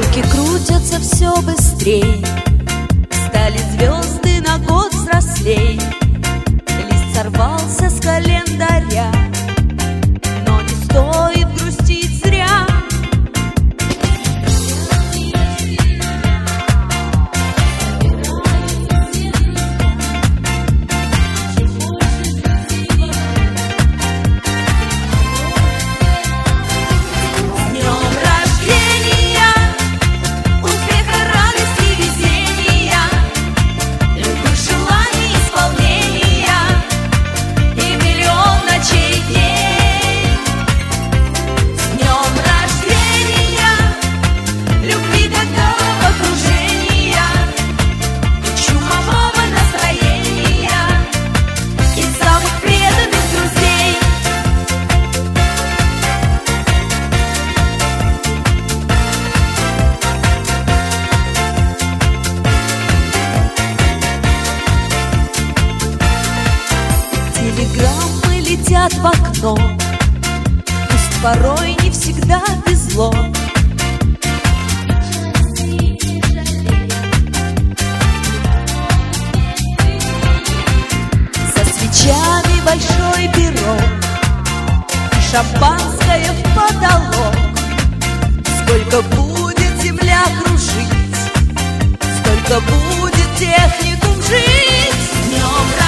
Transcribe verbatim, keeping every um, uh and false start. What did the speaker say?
Стрелки крутятся все быстрей, стали звезды на год взрослей. Лист сорвался с календаря, но не стоит грустить зря. Телеграммы летят в окно, пусть порой не всегда везло. Со свечами большой пирог и шампанское в потолок. Сколько будет земля кружить, столько будет техникум жить. С днем рождения!